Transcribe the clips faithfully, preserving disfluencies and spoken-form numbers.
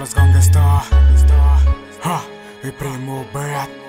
nós gangsta, ha, e primo Beto.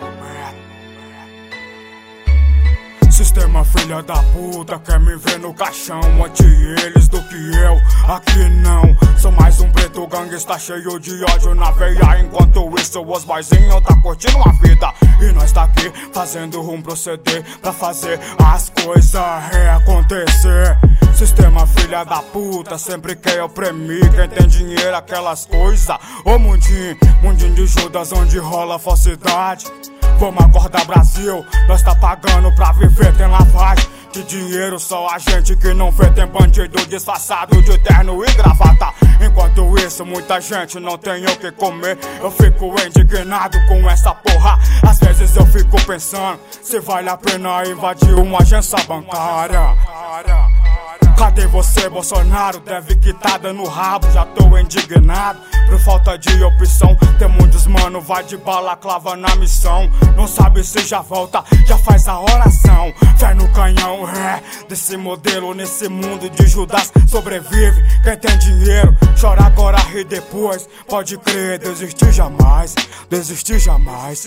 Sistema filha da puta quer me ver no caixão, ante eles do que eu, aqui não. Sou mais um preto gangsta cheio de ódio na veia. Enquanto isso os boyzinhos tá curtindo a vida, e nós tá aqui fazendo um proceder pra fazer as coisas reacontecer. Sistema filha da puta sempre quer oprimir quem tem dinheiro, aquelas coisas. Ô mundinho, mundinho de Judas onde rola falsidade. Vamos acordar Brasil, nós tá pagando pra viver, tem lavagem de dinheiro, só a gente que não vê. Tem bandido disfarçado de terno e gravata. Enquanto isso muita gente não tem o que comer. Eu fico indignado com essa porra. Às vezes eu fico pensando se vale a pena invadir uma agência bancária. Cadê você, Bolsonaro? Deve que tá dando rabo, já tô indignado. Por falta de opção, tem muitos mano, vai de balaclava na missão. Não sabe se já volta, já faz a oração. Fé no canhão, é, desse modelo nesse mundo de Judas sobrevive quem tem dinheiro. Chora agora, ri depois, pode crer, desistir jamais, desistir jamais.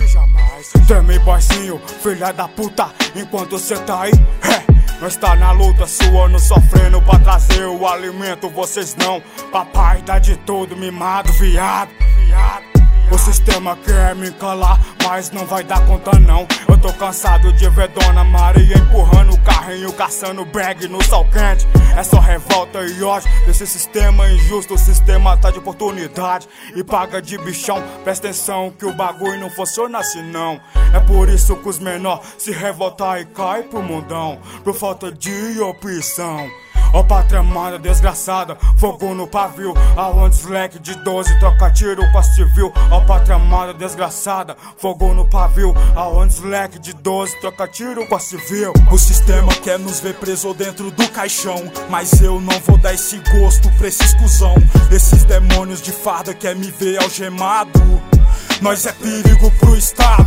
Teme boizinho, filha da puta, enquanto cê tá aí, é. Nós tá na luta, suando, sofrendo pra trazer o alimento, vocês não. Papai dá de tudo, mimado, viado, viado. O sistema quer me calar, mas não vai dar conta não. Eu tô cansado de ver Dona Maria empurrando o carrinho, caçando bag no sol quente. É só revolta e ódio desse sistema injusto. O sistema tá de oportunidade e paga de bichão. Presta atenção que o bagulho não funciona assim não. É por isso que os menor se revoltar e cai pro mundão, por falta de opção. Ó pátria amada desgraçada, fogo no pavio, aonde os leque de doze troca tiro com a civil. Ó pátria amada desgraçada, fogo no pavio, aonde os leque de doze troca tiro com a civil. O sistema quer nos ver preso dentro do caixão, mas eu não vou dar esse gosto pra esses cuzão. Esses demônios de farda quer me ver algemado, nós é perigo pro estado.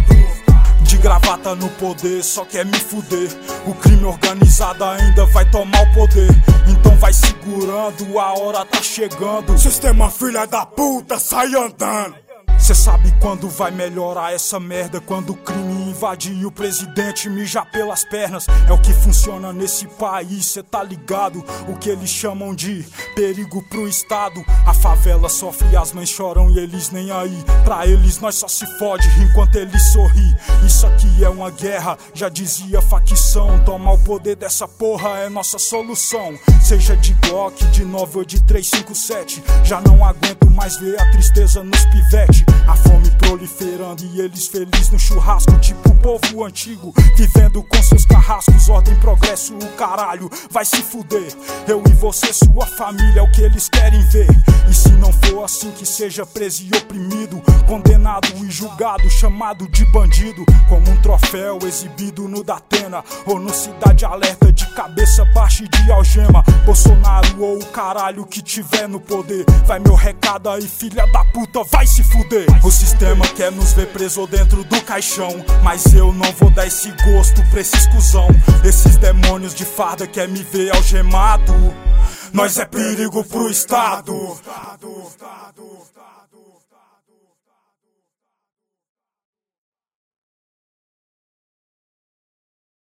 De gravata no poder, só quer me fuder. O crime organizado ainda vai tomar o poder, então vai segurando, a hora tá chegando. Sistema filha da puta, sai andando. Cê sabe quando vai melhorar essa merda? Quando o crime invadir e o presidente mijar pelas pernas. É o que funciona nesse país, cê tá ligado? O que eles chamam de perigo pro estado. A favela sofre e as mães choram e eles nem aí. Pra eles nós só se fode enquanto eles sorri. Isso aqui é uma guerra, já dizia facção. Tomar o poder dessa porra é nossa solução. Seja de Glock, de nove ou de três cinco sete. Já não aguento mais ver a tristeza nos pivete. A fome proliferando e eles felizes no churrasco, tipo o povo antigo, vivendo com seus carrascos. Ordem, progresso, o caralho, vai se fuder. Eu e você, sua família, é o que eles querem ver. E se não for assim, que seja preso e oprimido, condenado e julgado, chamado de bandido, como um troféu exibido no Datena ou no Cidade Alerta, de cabeça baixa e de algema. Bolsonaro ou o caralho que tiver no poder, vai meu recado aí, filha da puta, vai se fuder. O sistema quer nos ver preso dentro do caixão, mas eu não vou dar esse gosto pra esses cuzão. Esses demônios de farda quer me ver algemado, nós é perigo pro estado.